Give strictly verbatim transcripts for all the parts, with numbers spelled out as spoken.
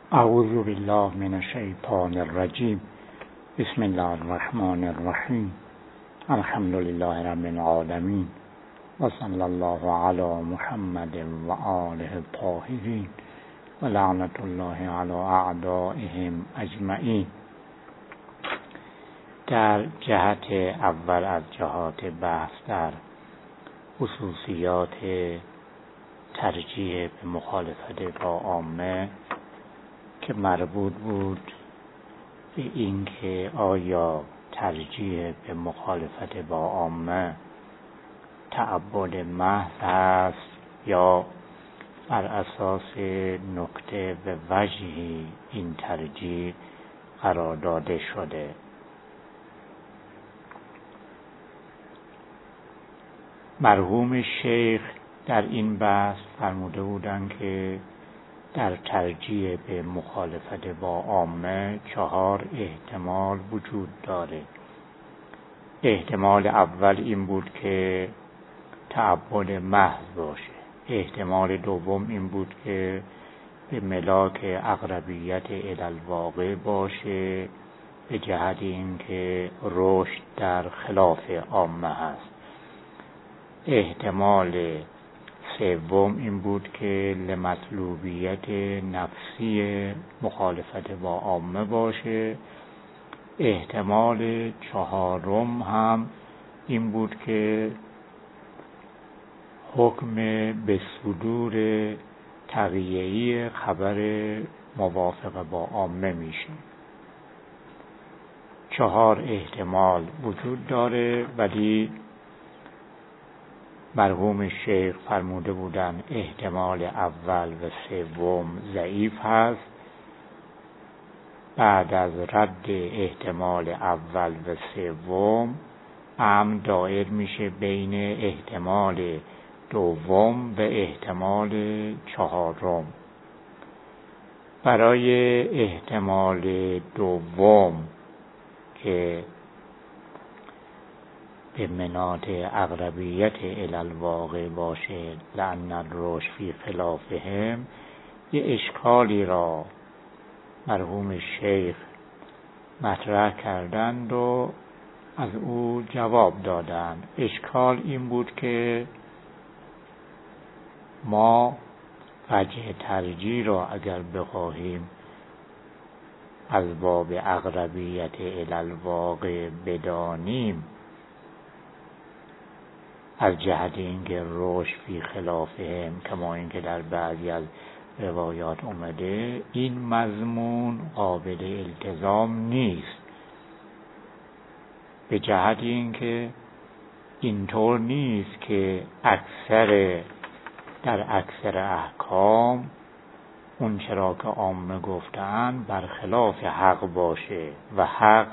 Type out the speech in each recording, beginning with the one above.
اعوذ بالله من الشیطان الرجیم. بسم الله الرحمن الرحیم. الحمد لله رب العالمین و صلی الله علی محمد و آله الطاهرین و لعنت الله علی اعدائهم اجمعین. در جهت اول از جهات بحث در خصوصیات ترجیح به مخالفت با عامه که مربوط بود به این که آیا ترجیح به مخالفت با عامه تعبد محض است یا بر اساس نکته و وجهی این ترجیح قرار داده شده. مرحوم شیخ در این بحث فرموده بودند که در ترجیح به مخالفت با عامه چهار احتمال وجود داره. احتمال اول این بود که تعبد محض باشه. احتمال دوم این بود که به ملاک اقربیت الالواقع باشه، به جهت این که رشد در خلاف عامه هست. احتمال سوم این بود که لمطلوبیت نفسی مخالفت با عامه باشه. احتمال چهارم هم این بود که حکم به صدور تقیه‌ای خبر موافق با عامه میشه. چهار احتمال وجود داره، ولی مرحوم شیخ فرموده بودن احتمال اول و سوم ضعیف هست. بعد از رد احتمال اول و سوم امر دایر میشه بین احتمال دوم و احتمال چهارم. برای احتمال دوم که به مناط اقربیت الالواقع باشه، لأن الرشد فی خلافهم، یه اشکالی را مرحوم شیخ مطرح کردند و از او جواب دادند. اشکال این بود که ما وجه ترجیح را اگر بخواهیم از باب اقربیت الالواقع بدانیم، از جهت اینکه رشد فی خلافهم، کما اینکه در بعضی از روایات اومده، این مضمون قابل التزام نیست. به جهت اینکه اینطور نیست که اکثر در اکثر احکام اون چرا که عامه گفتن برخلاف حق باشه و حق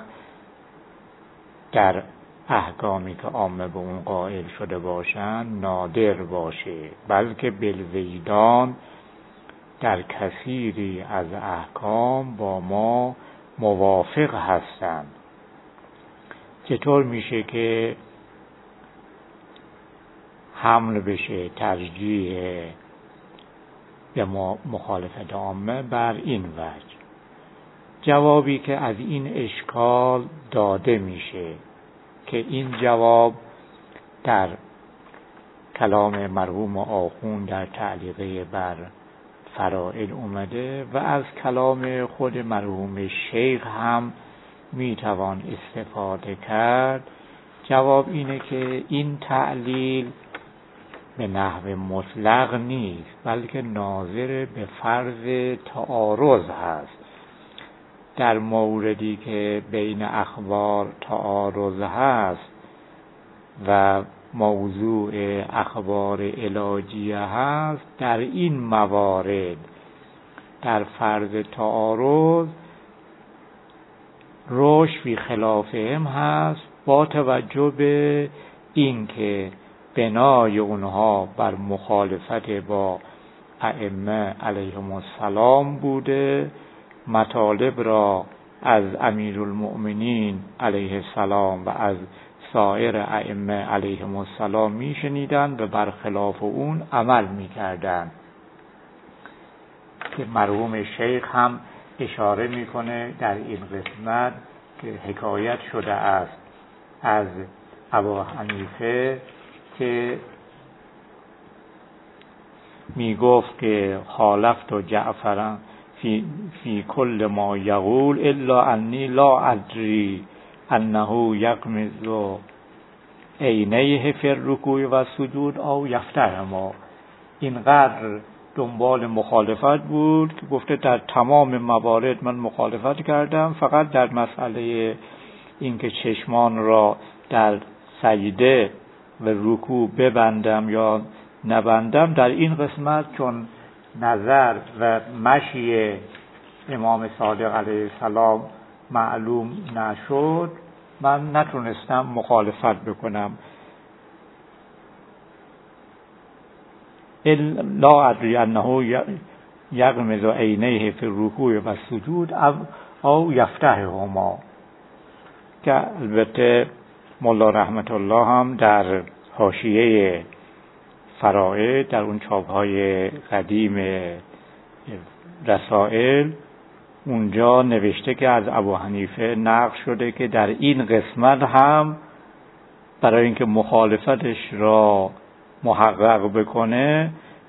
در احکامی که عامه به اون قائل شده باشن نادر باشه، بلکه بالویدان در کثیری از احکام با ما موافق هستند. چطور میشه که حمل بشه ترجیح به مخالفت عامه بر این وجه؟ جوابی که از این اشکال داده میشه که این جواب در کلام مرحوم آخوند در تعلیقه بر فرائض اومده و از کلام خود مرحوم شیخ هم میتوان استفاده کرد. جواب اینه که این تعلیل به نحو مطلق نیست، بلکه ناظر به فرض تعارض هست. در موردی که بین اخبار تعارض هست و موضوع اخبار علاجیه هست، در این موارد در فرض تعارض رشد فی خلافهم هست، با توجه به این که بنای اونها بر مخالفت با ائمه علیهم السلام بوده، مطالب را از امیرالمؤمنین علیه السلام و از سایر ائمه علیهم السلام می شنیدند و برخلاف اون عمل می کردند. که مرحوم شیخ هم اشاره میکنه در این قسمت که حکایت شده است از ابو حنیفه که میگفت که خالفت و جعفرا فی, فی کل ما یقول الا انی لا ادری انه یغمض عینیه فی الرکوع و سجود او یفتهما. اینقدر دنبال مخالفت بود که گفته در تمام موارد من مخالفت کردم، فقط در مسئله اینکه چشمان را در سجده و رکوع ببندم یا نبندم، در این قسمت چون نظر و مشی امام صادق علیه السلام معلوم نشد من نتونستم مخالفت بکنم. لا ادری انه یغمض عینیه فی الرکوع و سجود او یفتحهما، که البته مولا رحمت الله هم در حاشیه فرائد در اون چاپ‌های قدیم رسائل اونجا نوشته که از ابو حنیفه نقل شده که در این قسمت هم برای اینکه مخالفتش را محقق بکنه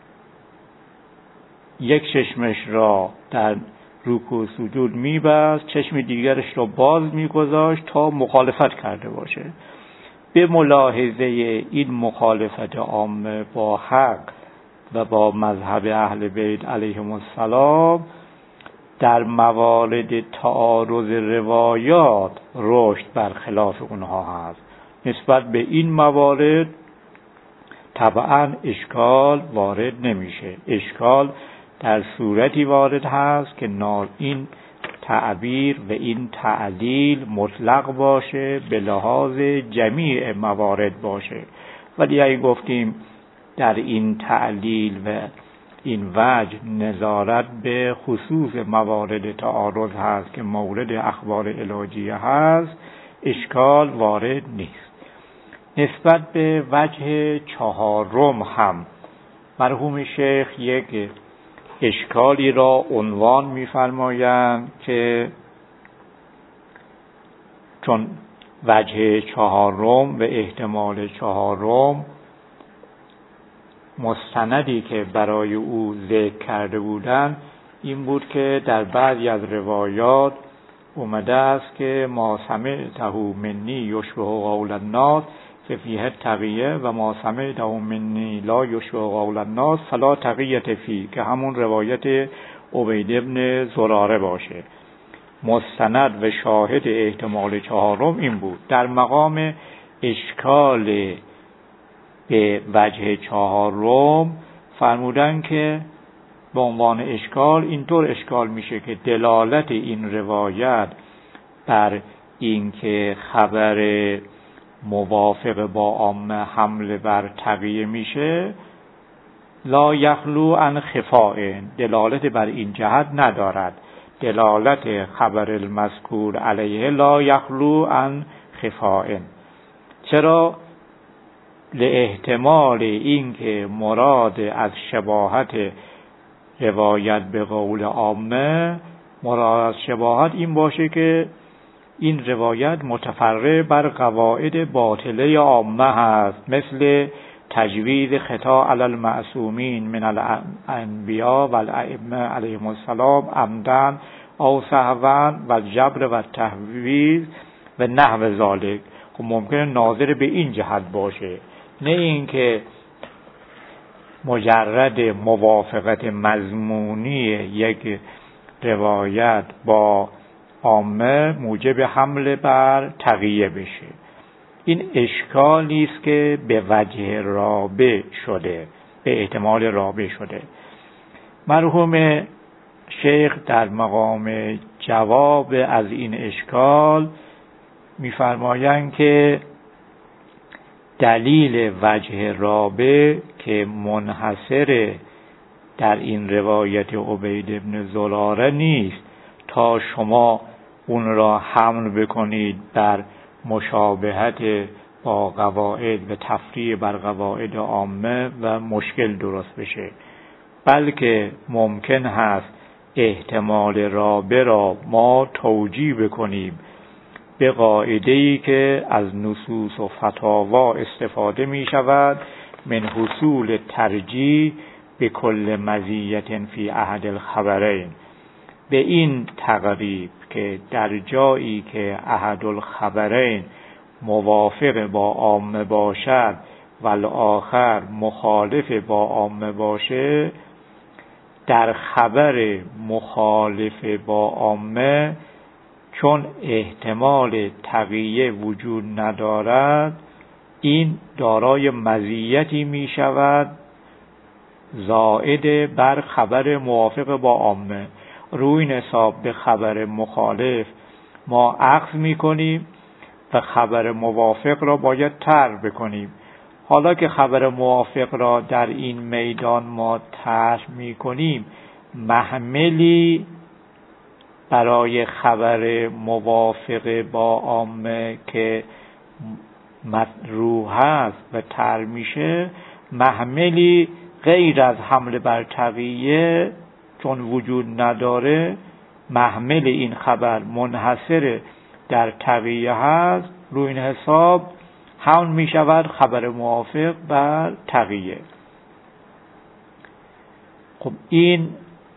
یک چشمش را در رکوع سجود میبست، چشم دیگرش را باز میگذاشت تا مخالفت کرده باشه. به ملاحظه این مخالفت عامه با حق و با مذهب اهل بیت علیهم السلام در موارد تعارض روایات رشد برخلاف اونها هست. نسبت به این موارد طبعا اشکال وارد نمیشه. اشکال در صورتی وارد هست که این تعبیر و این تعلیل مطلق باشه، به لحاظ جمیع موارد باشه. ولی اگه گفتیم در این تعلیل و این وجه نظارت به خصوص موارد تعارض هست که مورد اخبار الهیه هست، اشکال وارد نیست. نسبت به وجه چهارم هم مرحوم شیخ یک اشکالی را عنوان می‌فرمایند که چون وجه چهارم و احتمال چهارم مستندی که برای او ذکر کرده بودند این بود که در بعضی از روایات اومده است که ما سمعته منی یشبه قول الناس فیه تقیه و ما سمعته منی لا یشبه قول الناس فلا تقیه فی، که همون روایت عبید ابن زراره باشه. مستند و شاهد احتمال چهارم این بود. در مقام اشکال به وجه چهارم فرمودن که به عنوان اشکال اینطور اشکال میشه که دلالت این روایت بر اینکه خبر موافق با عامه حمل بر تقیه میشه لا یخلو عن خفاء، دلالت بر این جهت ندارد. دلالت خبر المذکور علیه لا یخلو عن خفاء. چرا؟ لاحتمال اینکه مراد از شباهت روایت به قول عامه، مراد از شباهت این باشه که این روایت متفرع بر قواعد باطله عامه هست، مثل تجوید خطا علی المعصومین من الانبیاء و الائمه علیهم السلام عمدن او سهوا و جبر و تحویل و نحو ذالک. خب ممکنه ناظر به این جهت باشه، نه اینکه مجرد موافقت مضمونی یک روایت با عامه موجب حمل بر تقیه بشه. این اشکالی است که به وجه رابع شده، به احتمال رابع شده. مرحوم شیخ در مقام جواب از این اشکال می‌فرمایند که دلیل وجه رابع که منحصر در این روایت عبید ابن زراره نیست تا شما اون را حمل بکنید بر مشابهت با قواعد و تفریع بر قواعد عامه و مشکل درست بشه، بلکه ممکن هست احتمال رابع را ما توجیه بکنیم به قاعده‌ای که از نصوص و فتاوا استفاده می شود من حصول ترجیح به کل مزیت فی احد الخبرین، به این تقریب که در جایی که احد الخبرین موافق با عامه باشد و الاخر مخالف با عامه باشه، در خبر مخالف با عامه چون احتمال تقیه وجود ندارد، این دارای مزیتی می شود زائد بر خبر موافق با عامه. روی نساب به خبر مخالف ما اخذ می کنیم و خبر موافق را باید طرح بکنیم. حالا که خبر موافق را در این میدان ما طرح می کنیم، محملی برای خبر موافق با عامه که مطروح هست و طرح میشه، محملی غیر از حمل بر تقیه چون وجود نداره، محمل این خبر منحصر در تقیه هست، روی این حساب حمل می شود خبر موافق بر تقیه. خب این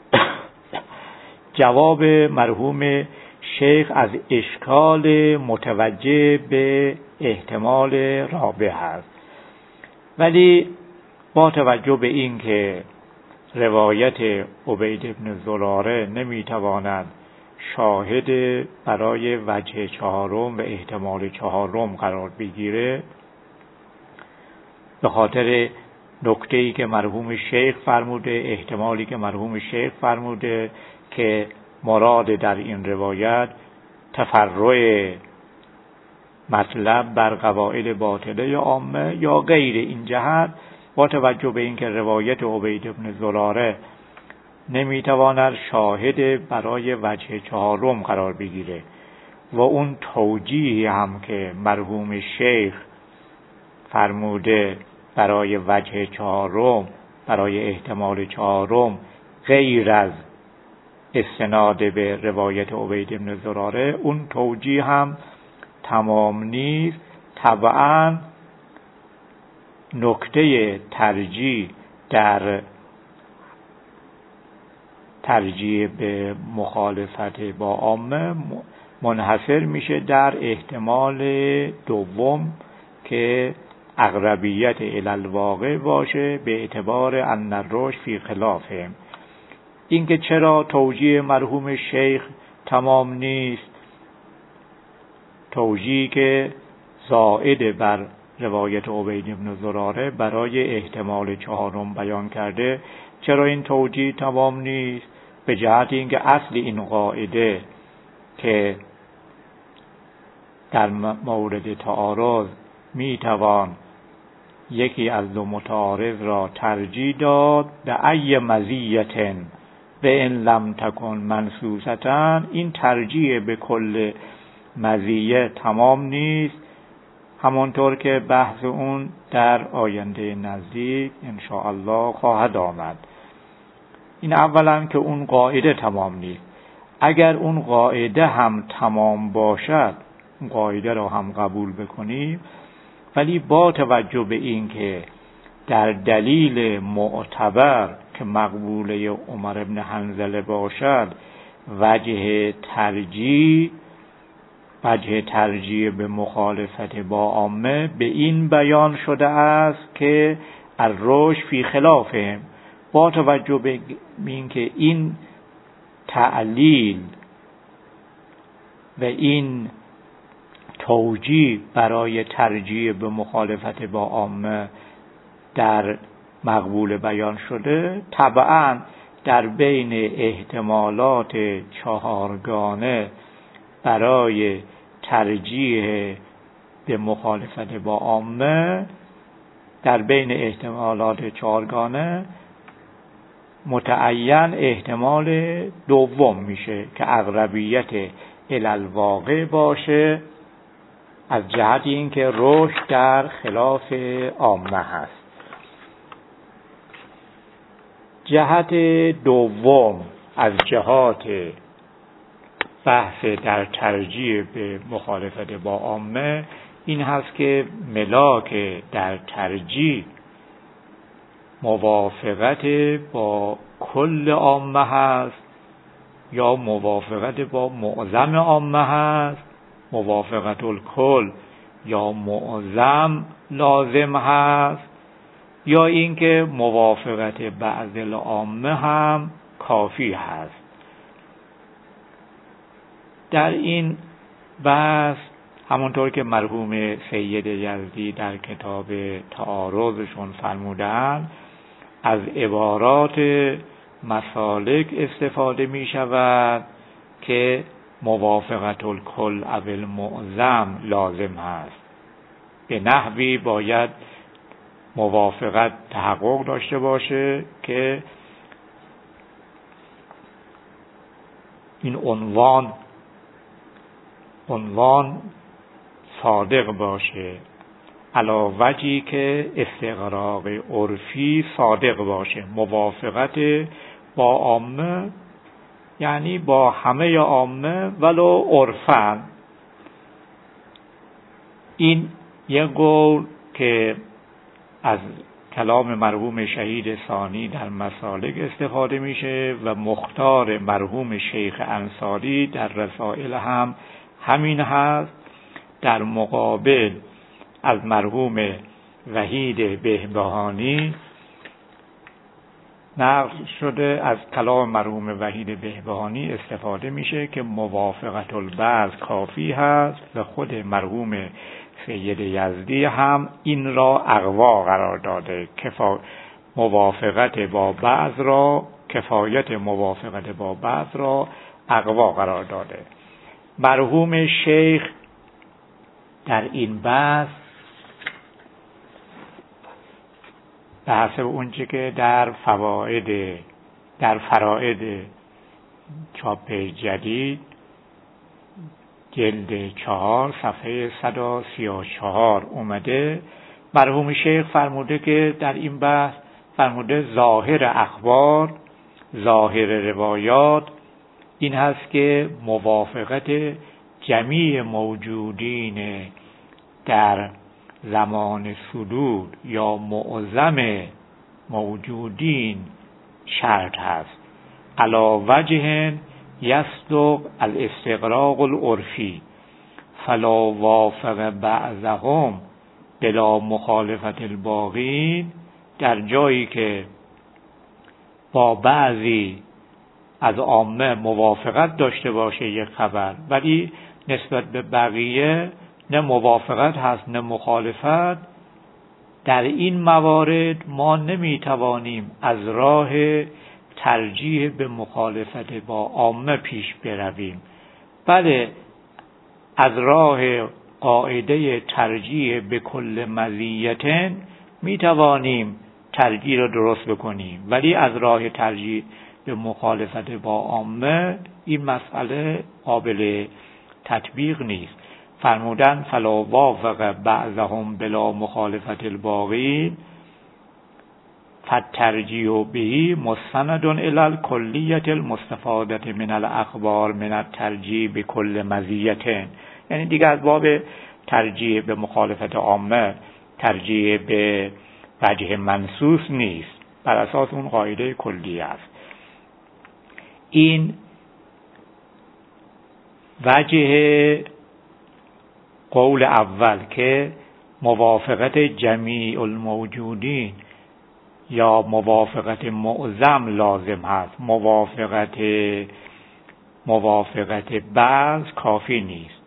جواب مرحوم شیخ از اشکال متوجه به احتمال رابع هست. ولی با توجه به این که روایت عبید بن زراره نمیتواند شاهد برای وجه چهارم و احتمال چهارم قرار بگیره، به خاطر نکته‌ای که مرحوم شیخ فرموده، احتمالی که مرحوم شیخ فرموده که مراد در این روایت تفرع مطلب بر قواعد باطله عامه یا غیر این جهت، با توجه به اینکه روایت عبید بن زراره نمیتواند شاهد برای وجه چهارم قرار بگیره و اون توجیهی هم که مرحوم شیخ فرموده برای وجه چهارم، برای احتمال چهارم، غیر از استناد به روایت عبید بن زراره، اون توجیه هم تمام نیست. طبعا نکته ترجیح در ترجیح به مخالفت با عامه منحصر میشه در احتمال دوم که اقربیت الی الواقع باشه به اعتبار ان الرشد فی خلافهم. اینکه چرا توجیه مرحوم شیخ تمام نیست، توجیهی که زائد بر روایت عبید بن زراره برای احتمال چهارم بیان کرده، چرا این توجیه تمام نیست؟ به جهت اینکه اصل این قاعده که در مورد تعارض میتوان یکی از دو متعارض را ترجیح داد به ای مزیتن به ان لم تکن منصوصتن، این ترجیح به کل مزیه تمام نیست، همانطور که بحث اون در آینده نزدیک ان شاء الله خواهد آمد. این اولا که اون قاعده تمام نیست. اگر اون قاعده هم تمام باشد، اون قاعده را هم قبول بکنیم، ولی با توجه به این که در دلیل معتبر که مقبوله عمر بن حنظله باشد، وجه ترجیح وجه ترجیح به مخالفت با عامه به این بیان شده است که الرشد فی خلافهم، با توجه به این که این تعلیل و این توجیه برای ترجیح به مخالفت با عامه در مقبول بیان شده، طبعا در بین احتمالات چهارگانه برای ترجیح به مخالفت با عامه، در بین احتمالات چهارگانه متعین احتمال دوم میشه که اقربیت الی الواقع باشه، از جهت اینکه رشد در خلاف عامه هست. جهت دوم از جهات بحث در ترجیح به مخالفت با عامه این هست که ملاک در ترجیح موافقت با کل عامه هست یا موافقت با معظم عامه هست، موافقت الکل یا معظم لازم هست، یا اینکه موافقت بعض العامه هم کافی هست. در این بحث همونطور که مرحوم سید یزدی در کتاب تعارضشون فرمودند از عبارات مسالک استفاده می شود که موافقت الکل او المعظم لازم هست. به نحوی باید موافقت تحقق داشته باشه که این عنوان عنوان صادق باشه، علی وجهی که استقراق عرفی صادق باشه. موافقت با عامه یعنی با همه عامه ولو عرفاً. این یک قول که از کلام مرحوم شهید ثانی در مسالک استفاده میشه و مختار مرحوم شیخ انصاری در رسائل هم همین هست. در مقابل از مرحوم وحید بهبهانی نقل شده، از کلام مرحوم وحید بهبهانی استفاده میشه که موافقت البعض کافی هست و خود مرحوم سید یزدی هم این را اقوا قرار داده. کفا موافقت با بعض را کفایت موافقت با بعض را اقوا قرار داده. مرحوم شیخ در این بحث به حسب اونچه که در فواید در فرائد چاپ جدید جلد چهار صفحه صد و سی و چهار اومده، مرحوم شیخ فرموده که در این بحث فرموده ظاهر اخبار، ظاهر روایات این هست که موافقت جمیع موجودین در زمان صدور یا معظم موجودین شرط هست، علی وجه یصدق الاستقراق العرفی فلا وافق بعضهم بلا مخالفت الباقین. در جایی که با بعضی از عامه موافقت داشته باشه یک خبر ولی نسبت به بقیه نه موافقت هست نه مخالفت، در این موارد ما نمیتوانیم از راه ترجیح به مخالفت با عامه پیش برویم، بله از راه قاعده ترجیح به کل مزیت میتوانیم ترجیح را درست بکنیم، ولی از راه ترجیح به مخالفت با عامه این مسئله قابل تطبیق نیست. فرمودن فلا وافق بعضهم بلا مخالفت الباقین فالترجیح به مستند الی الکلیة المستفادة من الاخبار من الترجیح به کل مزیت. یعنی دیگه از باب ترجیح به مخالفت عامه ترجیح به وجه منصوص نیست، بر اساس اون قاعده کلی است. این وجه قول اول که موافقت جمیع الموجودین یا موافقت معظم لازم هست، موافقت موافقت بعض کافی نیست.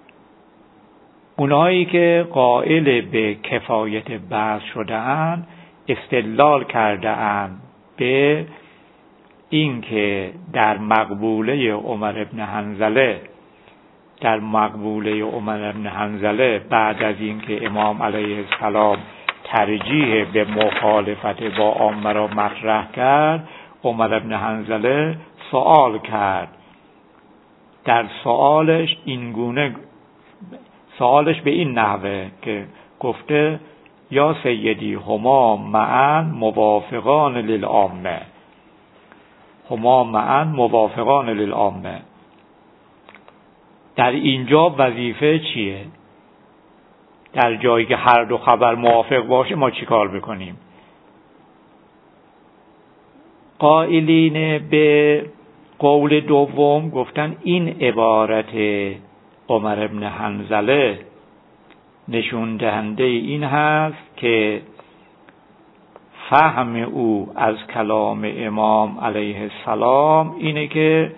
اونایی که قائل به کفایت بعض شده اند استدلال کرده اند به این که در مقبوله عمر ابن حنظله در مقبوله عمر ابن حنظله بعد از اینکه امام علیه السلام ترجیح به مخالفت با عامه را مطرح کرد، عمر ابن حنظله سوال کرد. در سوالش این گونه سوالش به این نحوه که گفته یا سیدی هما معا موافقان للعامه، هما معا موافقان للعامه. در اینجا وظیفه چیه؟ در جایی که هر دو خبر موافق باشه ما چی کار بکنیم؟ قائلین به قول دوم گفتن این عبارت عمر بن حنظله نشون دهنده این هست که فهم او از کلام امام علیه السلام اینه که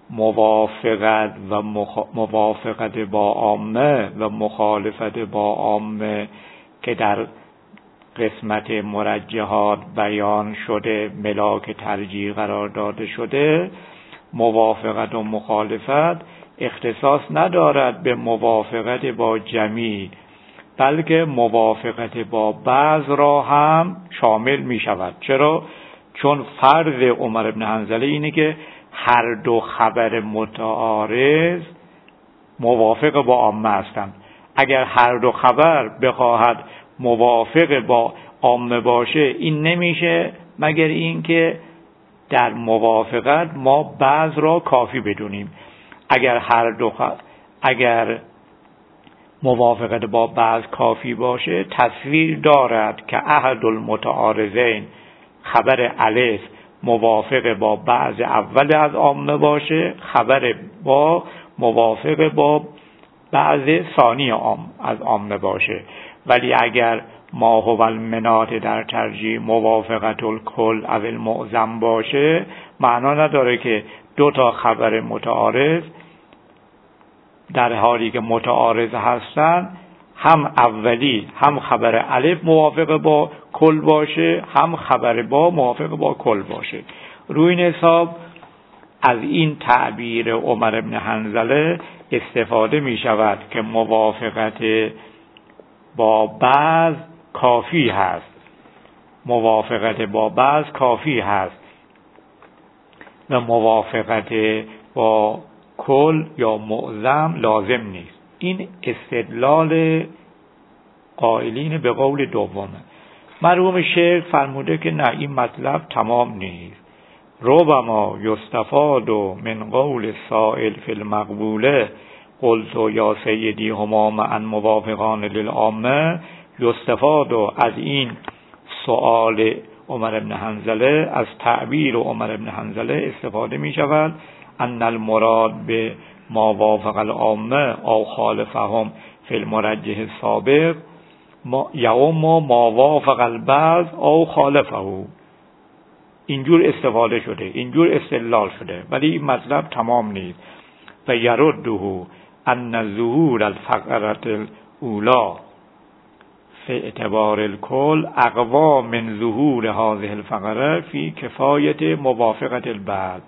موافقت و مخ... موافقت با عامه و مخالفت با عامه که در قسمت مرجحات بیان شده، ملاک ترجیح قرار داده شده، موافقت و مخالفت اختصاص ندارد به موافقت با جمیع، بلکه موافقت با بعض را هم شامل می شود. چرا؟ چون فرض عمر بن حنظله اینه که هر دو خبر متعارض موافق با عامه هستند. اگر هر دو خبر بخواهد موافق با عامه باشه این نمیشه مگر اینکه در موافقت ما بعض را کافی بدونیم. اگر هر دو خ... اگر موافقت با بعض کافی باشه تصویر دارد که احد المتعارضین خبر الف موافق با بعض اول از عامه باشه، خبر با موافق با بعض ثانی عام از عامه باشه. ولی اگر ما هو المنات در ترجیح موافقت الکل از المعظم باشه معنا نداره که دو تا خبر متعارض در حالی که متعارض هستن هم اولی هم خبر الف موافق با کل باشه هم خبر با موافق با کل باشه. روی این حساب از این تعبیر عمر بن حنظله استفاده می شود که موافقت با بعض کافی هست، موافقت با بعض کافی هست و موافقت با کل یا معظم لازم نیست. این استدلال قائلین به قول دومه. مرحوم شیخ فرموده که نه، این مطلب تمام نیست. ربما یستفاد من قول سائل فی المقبوله قلت یا سیدی هما معا موافقان للعامه. یستفاد از این سؤال عمر بن حنظله، از تعبیر عمر بن حنظله استفاده می شود ان المراد به ما وافق العامه او خالفهم فی المرجح السابق یوم ما وافق البعض او خالفه. اینجور استفاده شده، اینجور استدلال شده، ولی این مطلب تمام نیست. و یرده ان ظهور الفقرة الاولی فی اعتبار الکل اقوا من ظهور هذه الفقره فی کفایت موافقت البعض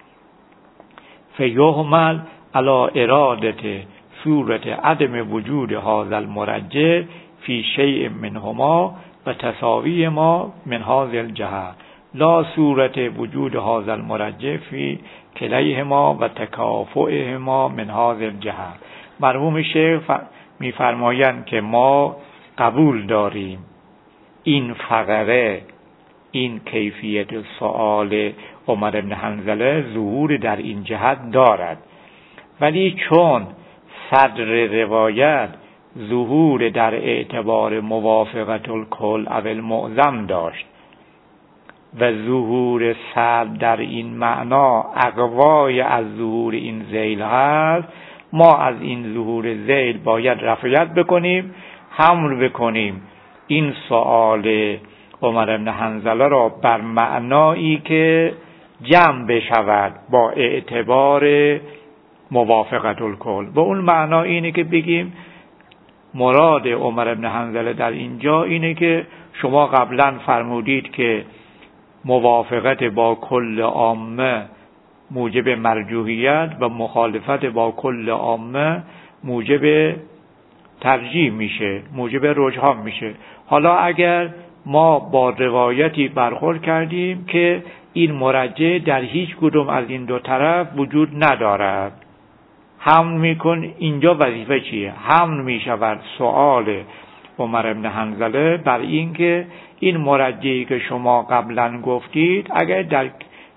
فیحمل علی اراده صورت عدم وجود هذا المرجح فی شیء منهما و تساوی ما من هذه الجهه لا صورت وجود هذا المرجح فی کلیهما و تکافؤهما من هذه الجهه. مرحوم شیخ میفرمایند که ما قبول داریم این فقره، این کیفیت سؤال عمر بن حنظله ظهور در این جهت دارد، ولی چون صدر روایت ظهور در اعتبار موافقت الکل او المعظم داشت و ظهور صدر در این معنا اقوای از ظهور این ذیل هست، ما از این ظهور ذیل باید رفعیت بکنیم، حمل بکنیم این سؤال عمر بن حنظله را بر معنایی که جمع بشود با اعتبار موافقت الکل. و اون معنا اینه که بگیم مراد عمر بن حنظله در اینجا اینه که شما قبلا فرمودید که موافقت با کل عامه موجب مرجوحیت و مخالفت با کل عامه موجب ترجیح میشه، موجب رجحان میشه. حالا اگر ما با روایتی برخورد کردیم که این مرجح در هیچ کدوم از این دو طرف وجود ندارد، حمل میکن. اینجا وظیفه چیه؟ حمل میشود سؤال عمر بن حنظله بر این که این مرجحی که شما قبلا گفتید اگر در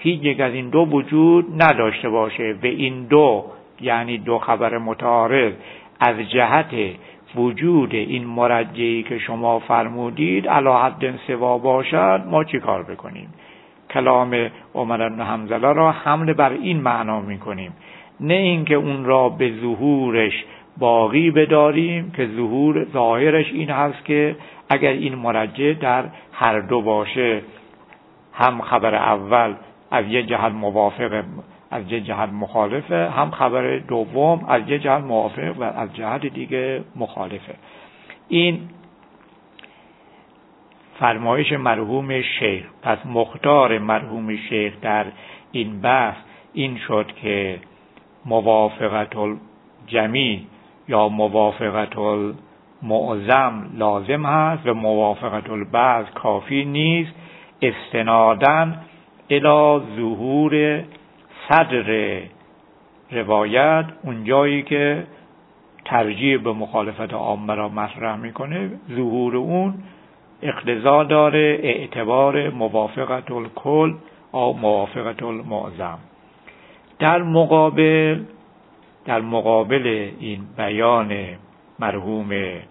هیچ یک از این دو وجود نداشته باشه و این دو یعنی دو خبر متعارض از جهت وجود این مرجعی که شما فرمودید علی حد سوا باشد، ما چی کار بکنیم؟ کلام عمر بن حنظله را حمل بر این معنا میکنیم، نه اینکه اون را به ظهورش باقی بداریم که ظهور ظاهرش این هست که اگر این مرجع در هر دو باشه، هم خبر اول از یه جهت موافق از یه جهت مخالفه، هم خبر دوم از یه جهت موافق و از جهت دیگه مخالفه. این فرمایش مرحوم شیخ. پس مختار مرحوم شیخ در این بحث این شد که موافقت الجمیع یا موافقت المعظم لازم هست و موافقت البعض کافی نیست، استناداً الی ظهور صدر روایت، اون جایی که ترجیح به مخالفت عامه را مطرح میکنه، ظهور اون اقتضا داره اعتبار موافقت الکل او موافقت المعظم. در مقابل در مقابل این بیان مرحوم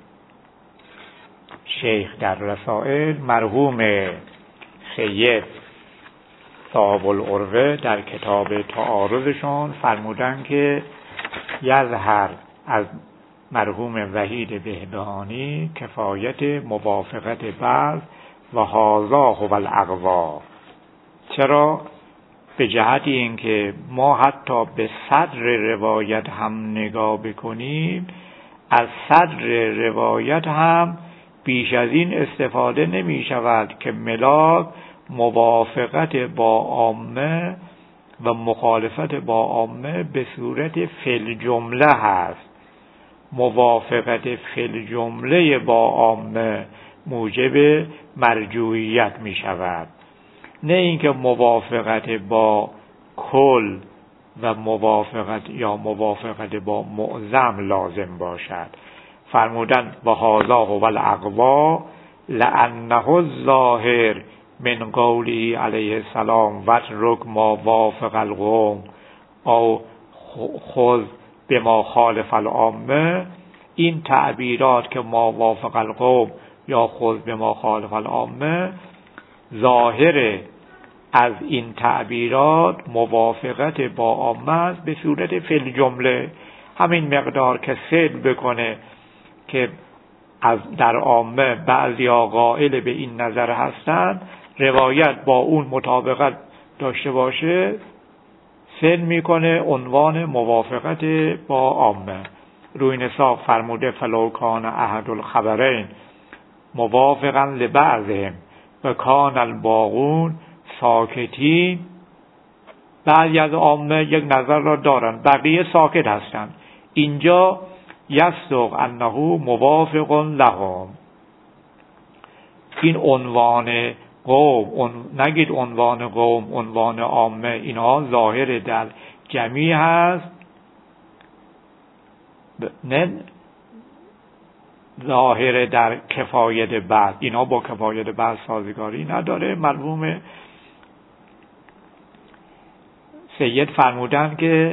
شیخ در رسائل، مرحوم سید صاحب العروه در کتاب تعارضشون فرمودن که یظهر از مرحوم وحید بهبهانی کفایت موافقت بعض و هذا هو الاقوا. چرا؟ به جهت اینکه ما حتی به صدر روایت هم نگاه بکنیم، از صدر روایت هم بیش از این استفاده نمی شود که ملاک موافقت با عامه و مخالفت با عامه به صورت فی جمله هست. موافقت فی جمله با عامه موجب مرجوعیت می شود، نه اینکه موافقت با کل و موافقت یا موافقت با معظم لازم باشد. فرمودن و هذا هو الاقوا لانه الظاهر من قوله علیه السلام واترک ما وافق القوم او خذ بما خالف العامه. این تعبیرات که ما وافق القوم یا خذ بما خالف العامه، ظاهر از این تعبیرات موافقت با عامه است به صورت فی جمله. همین مقدار که صدق بکنه که از در عامه بعضیا قائل به این نظر هستند، روایت با اون مطابقت داشته باشه، سن میکنه عنوان موافقت با عامه. روی نصاب فرموده فلو کان احد الخبرین موافقا لبعضهم و کان الباقون ساکتین. بعضی از عامه یک نظر را دارند، بقیه ساکت هستند. اینجا یصدق انه موافق لهم. این عنوان قوم، نگید عنوان قوم، عنوان عامه، اینها ظاهر در جمعی هست، نه ظاهر در کفایت بعض. اینها با کفایت بعض سازگاری نداره. مرحوم سید فرمودن که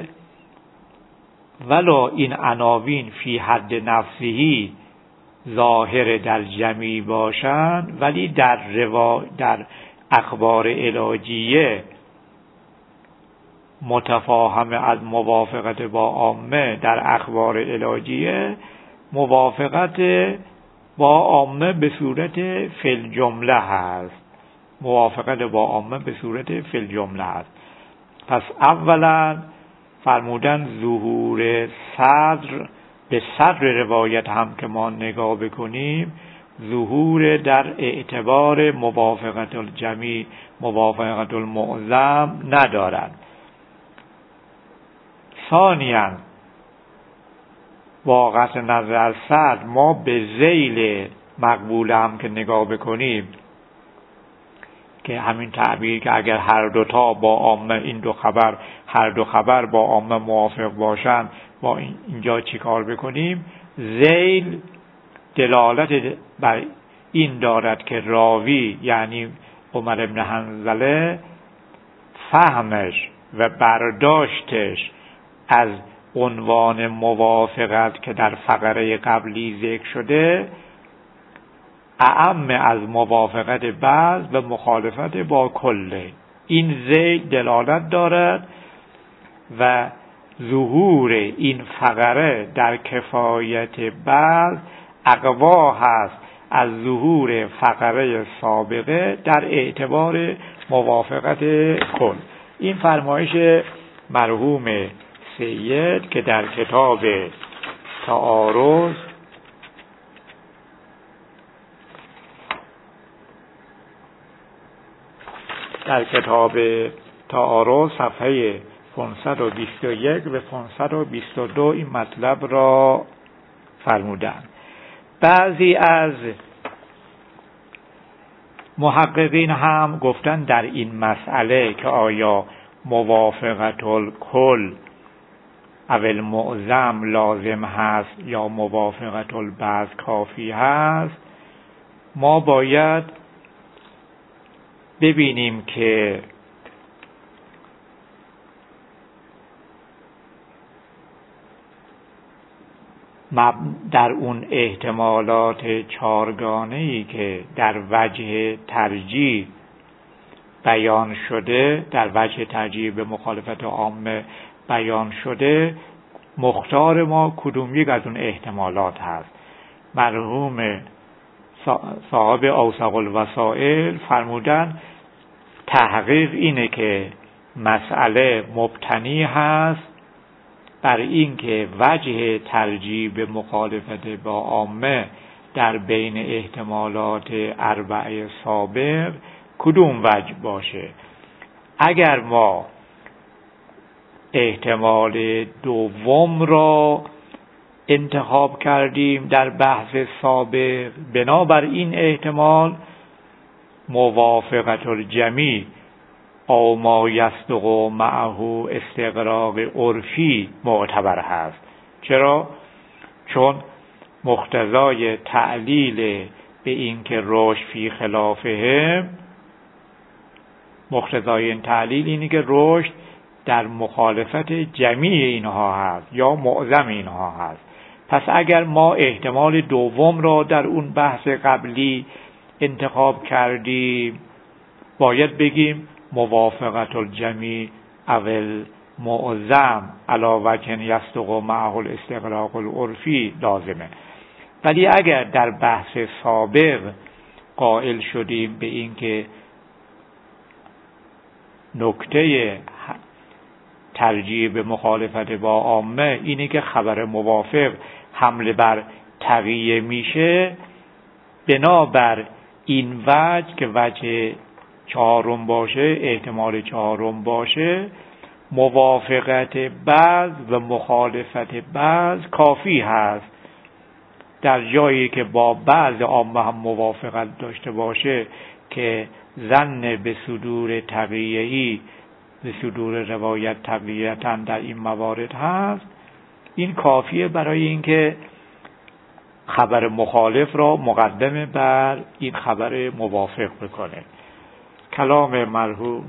ولو این عناوین فی حد نفسهی ظاهر در جمعی باشند، ولی در روا در اخبار علاجیه متفاهم از موافقت با عامه، در اخبار علاجیه موافقت با عامه به صورت فی الجمله هست. موافقت با عامه به صورت فی الجمله هست. پس اولا فرمودن ظهور صدر به صدر روایت هم که ما نگاه بکنیم، ظهور در اعتبار موافقت الجمیع موافقت المعظم ندارد. ثانیاً واقعا نظر صدر ما به ذیل مقبول هم که نگاه بکنیم، که همین تعبیر که اگر هر دوتا با عامه این دو خبر هر دو خبر با عامه موافق باشند، با اینجا چی کار بکنیم؟ ذیل دلالت بر این دارد که راوی یعنی عمر بن حنظله فهمش و برداشتش از عنوان موافقت که در فقره قبلی ذکر شده اعم از موافقت بعض و مخالفت با کله. این زید دلالت دارد و ظهور این فقره در کفایت بعض اقوا هست از ظهور فقره سابقه در اعتبار موافقت کل. این فرمایش مرحوم سید که در کتاب تعارض در کتاب تعارض صفحه پانصد و بیست و یک و پانصد و بیست و دو این مطلب را فرمودند. بعضی از محققین هم گفتن در این مسئله که آیا موافقت الکل اول معظم لازم هست یا موافقت البعض کافی هست، ما باید ببینیم که در اون احتمالات چارگانه‌ای که در وجه ترجیح بیان شده، در وجه ترجیح به مخالفت عامه بیان شده، مختار ما کدوم یک از اون احتمالات هست. مرحوم صاحب اوثق الوسائل فرمودن تحقیق اینه که مسئله مبتنی هست بر این که وجه ترجیح به مخالفت با عامه در بین احتمالات اربعه سابق کدوم وجه باشه. اگر ما احتمال دوم را انتخاب کردیم در بحث سابق، بنابر این احتمال موافقت الجمیع او ما یصدق معه استقراق عرفی معتبر هست. چرا؟ چون مقتضای تعلیل به این که رشد فی خلافهم، مقتضای این تعلیل اینه که رشد در مخالفت جمیع اینها هست یا معظم اینها هست. پس اگر ما احتمال دوم را در اون بحث قبلی انتخاب کردیم، باید بگیم موافقت الجمیع اول معظم علی وجه یصدق معه الاستقراق العرفی لازمه. ولی اگر در بحث سابق قائل شدیم به این که نکته ترجیح به مخالفت با عامه اینه که خبر موافق حمله بر تقیه میشه، بنابر این وجه که وجه چهارم باشه، احتمال چهارم باشه، موافقت بعض و مخالفت بعض کافی هست. در جایی که با بعض عامه هم موافقت داشته باشه که ظن به صدور تقیه‌ای، به صدور روایت تقیه‌تاً در این موارد هست، این کافیه برای اینکه خبر مخالف را مقدمه بر این خبر موافق بکنه. کلام مرحوم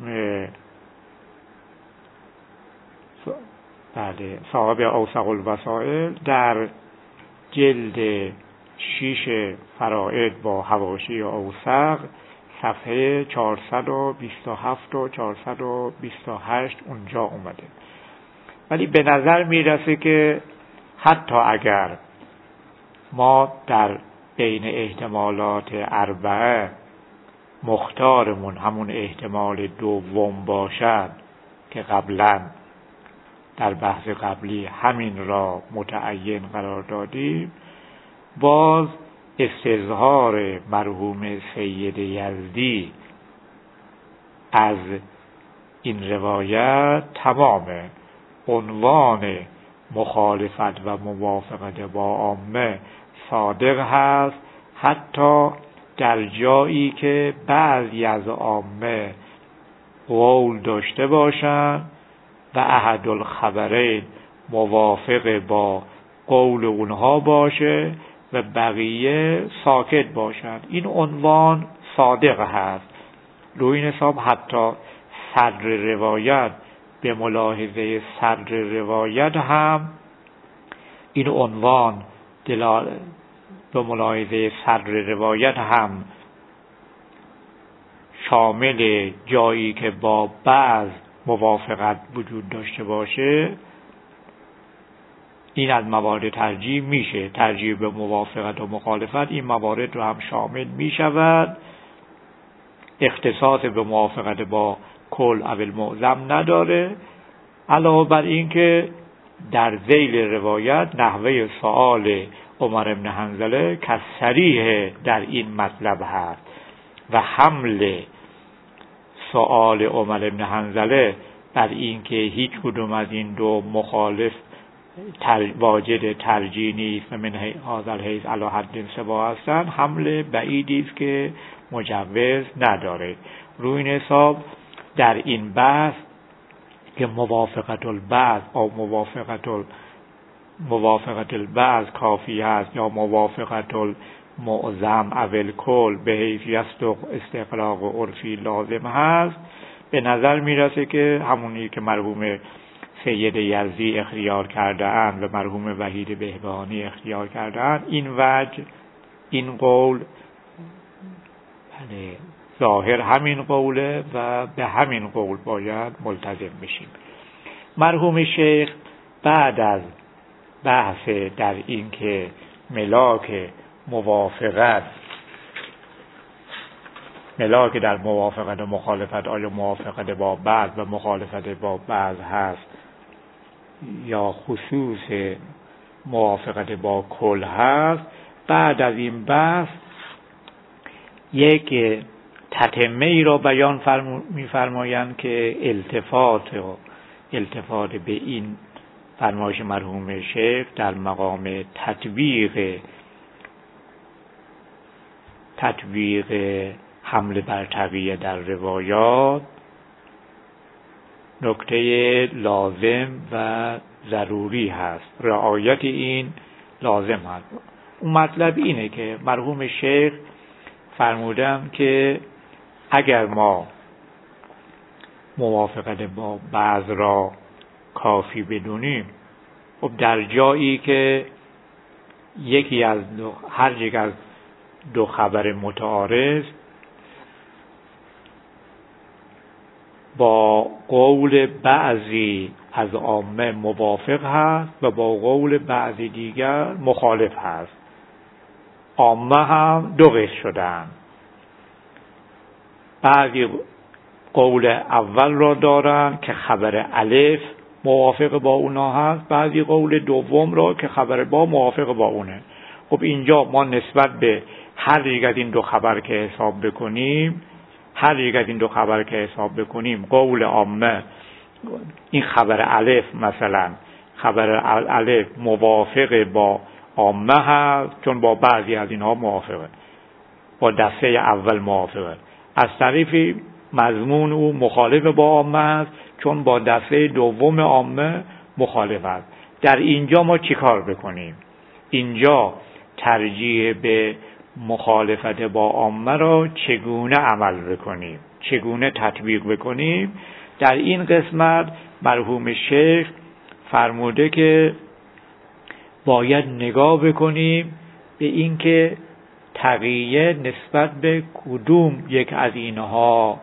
بله صاحب اوثق الوسائل در جلد شیش فرائد با حواشی اوثق صفحه چهارصد و بیست و هفت و چهارصد و بیست و هشت اونجا اومده. ولی به نظر میرسه که حتی اگر ما در بین احتمالات اربعه مختارمون همون احتمال دوم باشد که قبلا در بحث قبلی همین را متعین قرار دادیم، باز استظهار مرحوم سید یزدی از این روایت تمامه. عنوان مخالفت و موافقت با عامه صادق هست، حتی در جایی که بعضی از عامه قول داشته باشند و احد الخبرین موافق با قول اونها باشه و بقیه ساکت باشند. این عنوان صادق هست. روی این حساب حتی صدر روایت به ملاحظه صدر روایت هم این عنوان دلال به ملاحظه صدر روایت هم شامل جایی که با بعض موافقت وجود داشته باشه، این از موارد ترجیح میشه. ترجیح به موافقت و مخالفت این موارد رو هم شامل میشود. اختصاص به موافقت با کل او المعظم نداره. علاوه بر این که در ذیل روایت نحوه سؤال عمر بن حنظله که صریح در این مطلب هست و حمل سؤال عمر بن حنظله بر این که هیچ کدوم از این دو مخالف تر واجد ترجیح نیست و من هذا الحیث علی حد سوا هستند، حمل بعیدی است که مجوز نداره. روی این حساب در این بحث که موافقت البعض او موافقت ال... موافقت البعض کافی است یا موافقت المعظم او الکل به حیث استقلاق و عرفی لازم هست، به نظر میرسه که همونی که مرحوم سید یزدی اختیار کرده اند و مرحوم وحید بهبهانی اختیار کرده اند، این وجه این قول بله ظاهر همین قوله و به همین قول باید ملتزم بشیم. مرحوم شیخ بعد از بحث در این که ملاک موافقت ملاک در موافقت و مخالفت آیا موافقت با بعض و مخالفت با بعض هست یا خصوص موافقت با کل هست، بعد از این بحث یک تتمه ای را بیان می‌فرمایند که التفات و التفات به این فرمایش مرحوم شیخ در مقام تطبیق تطبیق حمل بر تقیه در روایات نکته لازم و ضروری هست. رعایت این لازم هست. اون مطلب اینه که مرحوم شیخ فرمودن که اگر ما موافقت با بعض را کافی بدونیم، خب در جایی که یکی از دو هر یک از دو خبر متعارض با قول بعضی از عامه موافق هست و با قول بعضی دیگر مخالف هست، عامه هم دو قسم شدن. بعضی قول اول را دارن که خبر الف موافق با اونا هست، بعضی قول دوم را که خبر با موافق با اونه. خب اینجا ما نسبت به هر یک از این دو خبر که حساب بکنیم هر یک از این دو خبر که حساب بکنیم قول عامه این خبر الف مثلا خبر الف موافق با عامه هست چون با بعضی از اینها موافقه، با دسته اول موافقه. از طریفی مضمون او مخالف با عامه است چون با دسته دوم عامه مخالف است. در اینجا ما چی کار بکنیم؟ اینجا ترجیح به مخالفت با عامه را چگونه عمل بکنیم، چگونه تطبیق بکنیم؟ در این قسمت مرحوم شیخ فرموده که باید نگاه بکنیم به اینکه تقیه نسبت به کدوم یک از اینها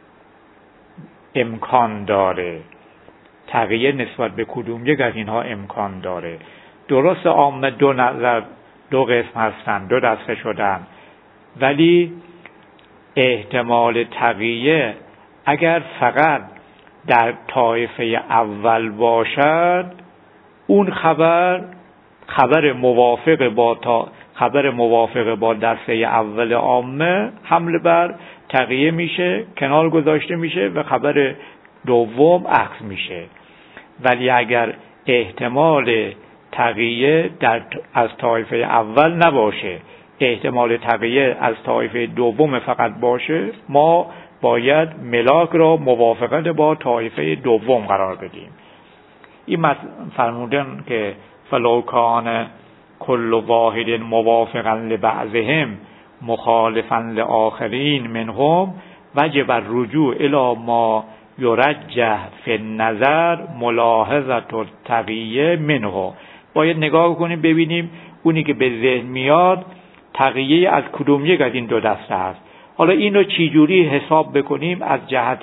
امکان داره، تقیه نسبت به کدوم یک از اینها امکان داره. درست عامه دو نظر دو قسم هستن، دو دسته شدن، ولی احتمال تقیه اگر فقط در طایفه اول باشد، اون خبر خبر موافق با تا خبر موافق با دسته اول عامه حمل بر تقیه میشه، کنار گذاشته میشه و خبر دوم عکس میشه. ولی اگر احتمال تقیه در از طایفه اول نباشه، احتمال تقیه از طایفه دوم فقط باشه، ما باید ملاک را موافقت با طایفه دوم قرار بدیم. این فرمودن که فلو کان کل واحد موافقا لبعضهم مخالفا لآخرین منهم وجب الرجوع الی ما یرجح فی النظر ملاحظه التقیه منه. باید نگاه کنیم ببینیم اونی که به ذهن میاد تقیه از کدوم یک از این دو دسته است. حالا این رو چی جوری حساب بکنیم از جهت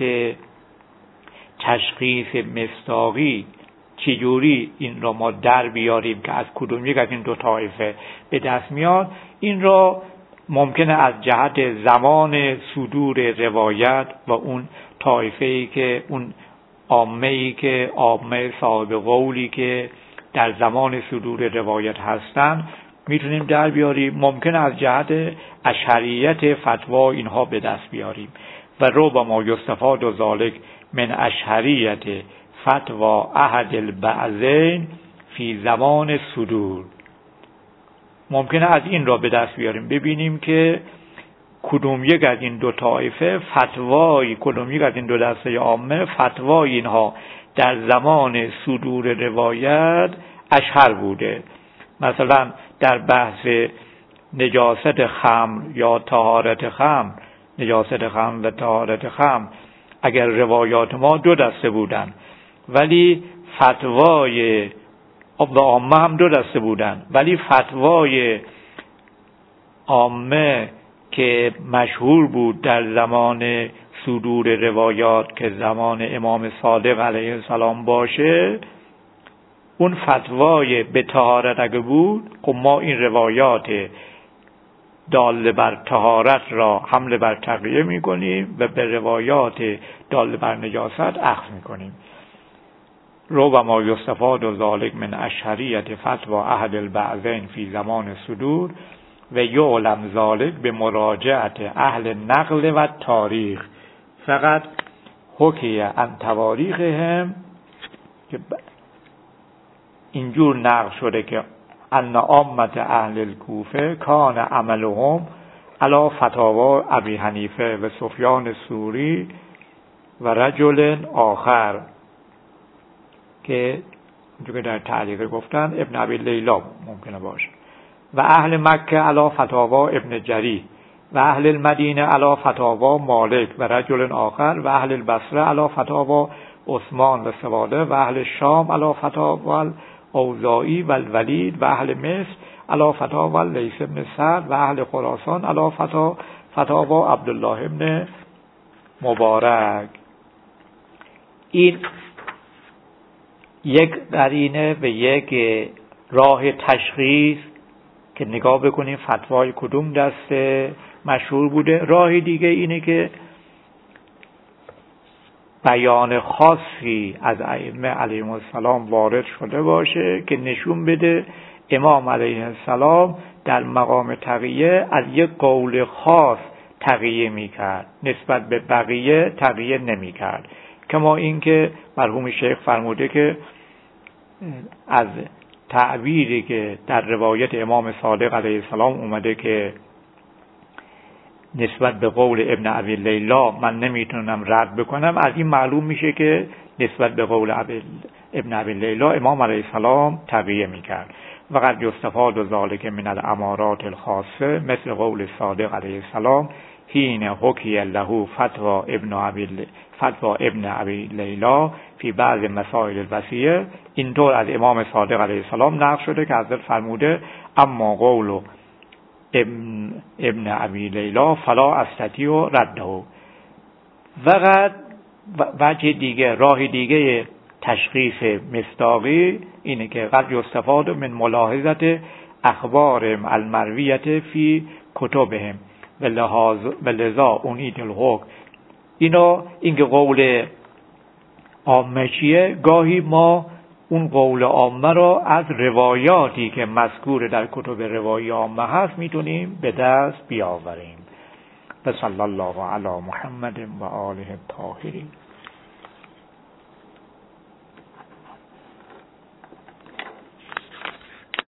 تشخیص مصداقی، چی جوری این رو ما در بیاریم که از کدوم یک از این دو طایفه به دست میاد، این را ممکنه از جهت زمان صدور روایت و اون طایفه‌ای که اون عامه‌ای که عامه صاحب قولی که در زمان صدور روایت هستن میتونیم در بیاریم. ممکنه از جهت اشعریت فتوا اینها به دست بیاریم و ربما یستفاد و ذالک من اشعریت فتوا احد البعضین فی زمان صدور. ممکنه از این را به دست بیاریم ببینیم که کدوم یک از این دو طایفه فتوای کدوم یک از این دو دسته عامه فتوای اینها در زمان صدور روایت اشهر بوده. مثلا در بحث نجاست خمر یا طهارت خمر، نجاست خمر و طهارت خمر، اگر روایات ما دو دسته بودن ولی فتوای و عامه هم دو دسته بودن، ولی فتوای عامه که مشهور بود در زمان صدور روایات که زمان امام صادق علیه السلام باشه، اون فتوای به طهارت اگه بود، خب ما این روایات دال بر طهارت را حمل بر تقیه می کنیم و به روایات دال بر نجاست اخذ می کنیم. ربما یستفاد و ذالک من اشعریت فتوا احد البعضین فی زمان صدور و یعلم ذالک به مراجعت اهل نقل و تاریخ فقط حکی عن تواریخهم که اینجور نقل شده که ان عامه اهل الکوفه کان عملهم علی فتاوا ابی حنیفه و سفیان ثوری و رجل آخر، که اونجور که در تعلیق گفتن ابن ابی لیلا ممکنه باشه، و اهل مکه علی فتاوا ابن جری و اهل المدینه علی فتاوا مالک و رجل آخر و اهل البصره علی فتاوا عثمان و سواده و اهل شام علی فتاوا اوزاعی و الولید و اهل مصر علی فتاوا لیث بن سعد و اهل خراسان علی فتاوا فتاوا عبدالله ابن مبارک. این یک قرینه و یک راه تشخیص که نگاه بکنیم فتوای کدوم دسته مشهور بوده. راه دیگه اینه که بیان خاصی از ائمه علیهم السلام وارد شده باشه که نشون بده امام علیه السلام در مقام تقیه از یک قول خاص تقیه میکرد، نسبت به بقیه تقیه نمیکرد. کما اینکه مرحوم شیخ فرموده که از تعبیری که در روایت امام صادق علیه السلام اومده که نسبت به قول ابن ابی لیلا من نمیتونم رد بکنم، از این معلوم میشه که نسبت به قول ابن ابی لیلا امام علیه السلام تقیه میکرد. و قد یستفاد ذلک من الامارات الخاصه مثل قول صادق علیه السلام حین حکی له فتوا ابن ابی فتوا ابن ابی لیلا فی بعض مسائل الوصیه. اینطور از امام صادق علیه السلام نقل شده که حضرت فرموده اما قول ابن, ابن ابی لیلا فلا استطیع رده. فقط وجه دیگه، راه دیگه تشخیص مصداقی اینه که قد یستفاد من ملاحظت اخبارهم المرویه فی کتبهم و لذا اونید الحکم. اینا اینکه قول عامه چیه، گاهی ما اون قول عامه را از روایاتی که مذکور در کتب روایی عامه هست میتونیم به دست بیاوریم. و صلی الله علی محمد و آله الطاهرین.